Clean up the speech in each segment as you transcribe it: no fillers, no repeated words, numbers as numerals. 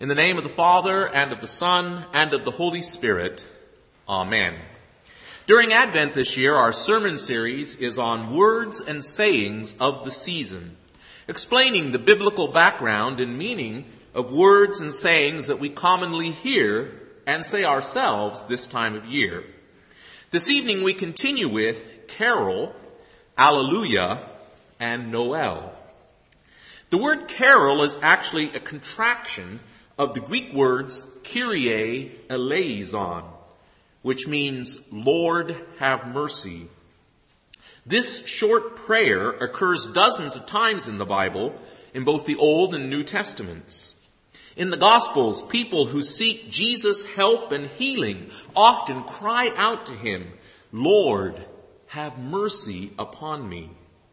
In the name of the Father, and of the Son, and of the Holy Spirit. Amen. During Advent this year, our sermon series is on words and sayings of the season, explaining the biblical background and meaning of words and sayings that we commonly hear and say ourselves this time of year. This evening we continue with Carol, Alleluia, and Noel. The word carol is actually a contraction of the Greek words Kyrie eleison, which means Lord have mercy. This short prayer occurs dozens of times in the Bible, in both the Old and New Testaments. In the Gospels, people who seek Jesus' help and healing often cry out to him, Lord, have mercy upon me.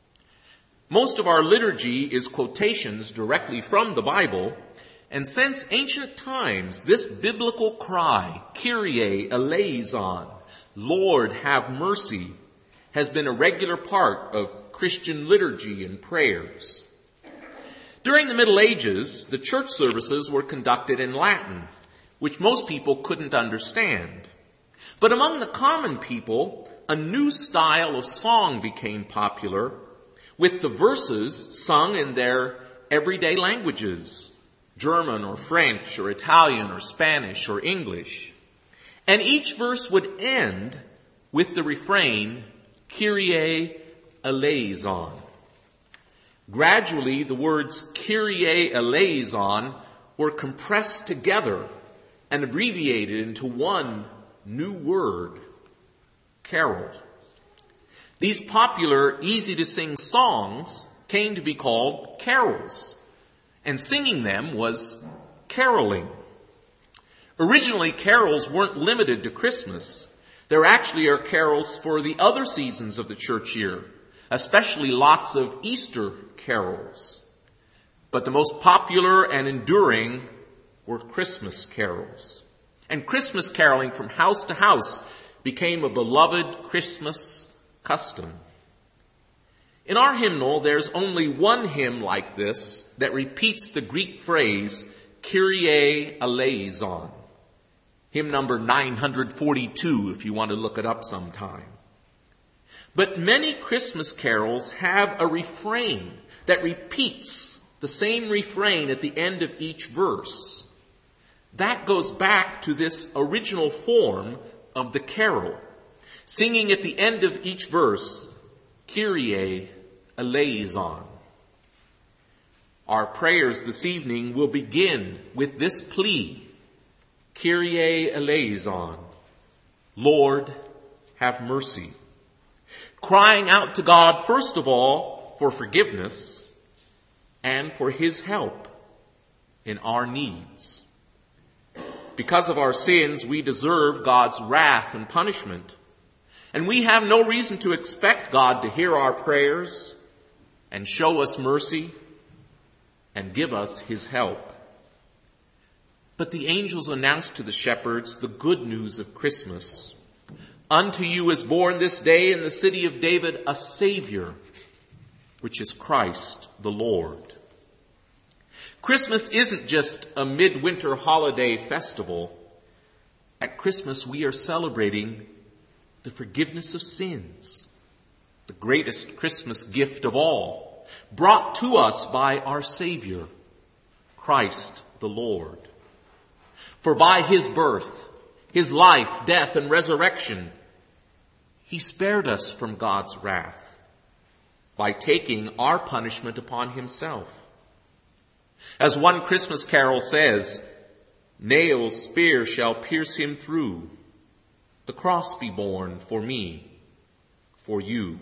Most of our liturgy is quotations directly from the Bible, and since ancient times, this biblical cry, Kyrie eleison, Lord have mercy, has been a regular part of Christian liturgy and prayers. During the Middle Ages, the church services were conducted in Latin, which most people couldn't understand. But among the common people, a new style of song became popular, with the verses sung in their everyday languages, German or French or Italian or Spanish or English. And each verse would end with the refrain, Kyrie eleison. Gradually, the words Kyrie eleison were compressed together and abbreviated into one new word, carol. These popular, easy-to-sing songs came to be called carols, and singing them was caroling. Originally, carols weren't limited to Christmas. There actually are carols for the other seasons of the church year, especially lots of Easter carols. But the most popular and enduring were Christmas carols. And Christmas caroling from house to house became a beloved Christmas custom. In our hymnal, there's only one hymn like this that repeats the Greek phrase, Kyrie eleison. Hymn number 942, if you want to look it up sometime. But many Christmas carols have a refrain that repeats the same refrain at the end of each verse. That goes back to this original form of the carol, singing at the end of each verse, Kyrie eleison. Our prayers this evening will begin with this plea, Kyrie eleison, Lord, have mercy. Crying out to God, first of all, for forgiveness and for his help in our needs. Because of our sins, we deserve God's wrath and punishment. And we have no reason to expect God to hear our prayers and show us mercy and give us his help. But the angels announced to the shepherds the good news of Christmas. Unto you is born this day in the city of David a Savior, which is Christ the Lord. Christmas isn't just a midwinter holiday festival. At Christmas we are celebrating the forgiveness of sins, the greatest Christmas gift of all, brought to us by our Savior, Christ the Lord. For by his birth, his life, death, and resurrection, he spared us from God's wrath by taking our punishment upon himself. As one Christmas carol says, nail's spear shall pierce him through, the cross be borne for me, for you.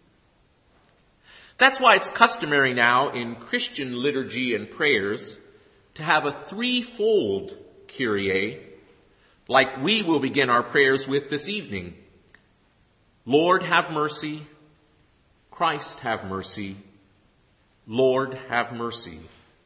That's why it's customary now in Christian liturgy and prayers to have a threefold Kyrie, like we will begin our prayers with this evening. Lord, have mercy. Christ, have mercy. Lord, have mercy.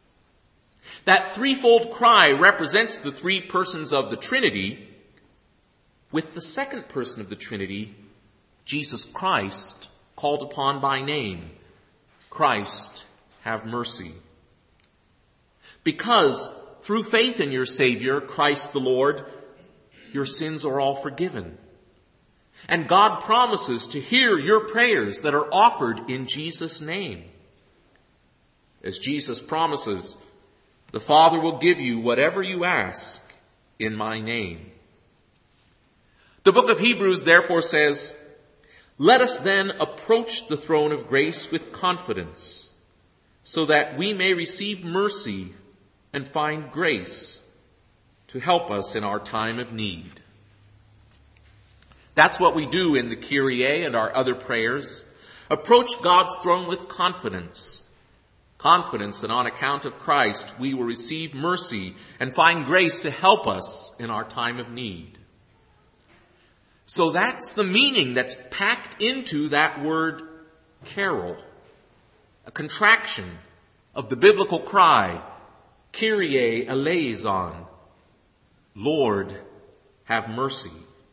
That threefold cry represents the three persons of the Trinity, with the second person of the Trinity, Jesus Christ, called upon by name. Christ, have mercy. Because through faith in your Savior, Christ the Lord, your sins are all forgiven. And God promises to hear your prayers that are offered in Jesus' name. As Jesus promises, the Father will give you whatever you ask in my name. The book of Hebrews therefore says, let us then approach the throne of grace with confidence, so that we may receive mercy and find grace to help us in our time of need. That's what we do in the Kyrie and our other prayers. Approach God's throne with confidence. Confidence that on account of Christ we will receive mercy and find grace to help us in our time of need. So that's the meaning that's packed into that word carol, a contraction of the biblical cry, Kyrie eleison, Lord, have mercy.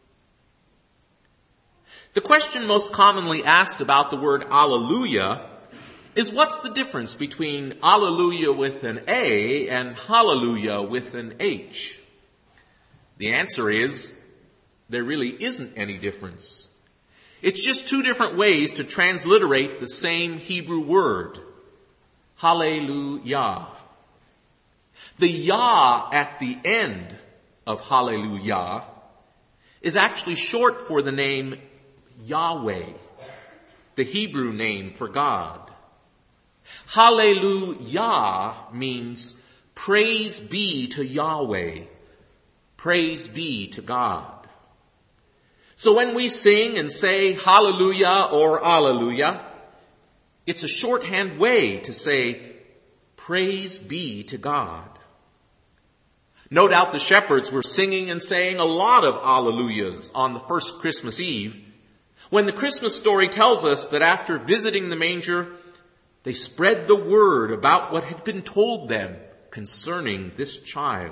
The question most commonly asked about the word alleluia is what's the difference between alleluia with an A and hallelujah with an H? The answer is there really isn't any difference. It's just two different ways to transliterate the same Hebrew word, hallelujah. The Yah at the end of hallelujah is actually short for the name Yahweh, the Hebrew name for God. Hallelujah means praise be to Yahweh, praise be to God. So when we sing and say hallelujah or alleluia, it's a shorthand way to say praise be to God. No doubt the shepherds were singing and saying a lot of alleluias on the first Christmas Eve, when the Christmas story tells us that after visiting the manger, they spread the word about what had been told them concerning this child.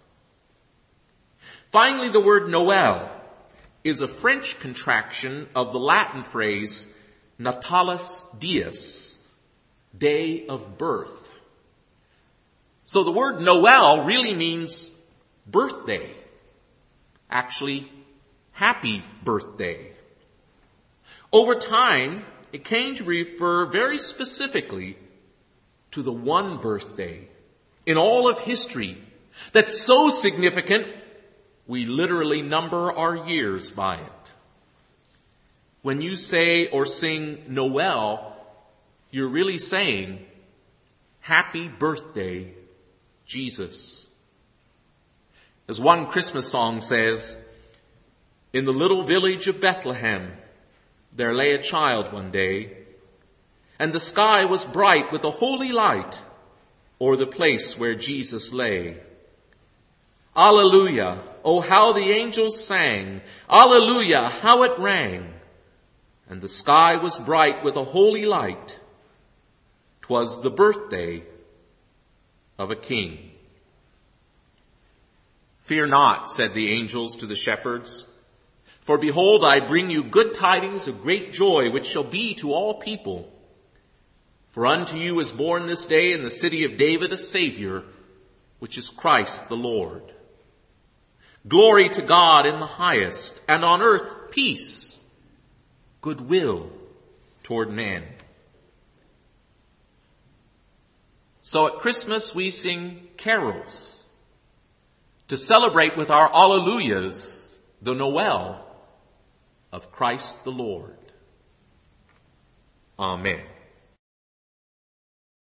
Finally, the word Noel is a French contraction of the Latin phrase Natalis Dies, day of birth. So the word Noel really means birthday. Actually, happy birthday. Over time, it came to refer very specifically to the one birthday in all of history that's so significant we literally number our years by it. When you say or sing Noel, you're really saying, Happy birthday, Jesus. As one Christmas song says, in the little village of Bethlehem, there lay a child one day, and the sky was bright with a holy light o'er the place where Jesus lay. Alleluia, oh how the angels sang, Alleluia, how it rang. And the sky was bright with a holy light. 'Twas the birthday of a king. Fear not, said the angels to the shepherds, for behold, I bring you good tidings of great joy, which shall be to all people. For unto you is born this day in the city of David a Savior, which is Christ the Lord. Glory to God in the highest, and on earth peace, goodwill toward men. So at Christmas we sing carols to celebrate with our Alleluias the Noel of Christ the Lord. Amen.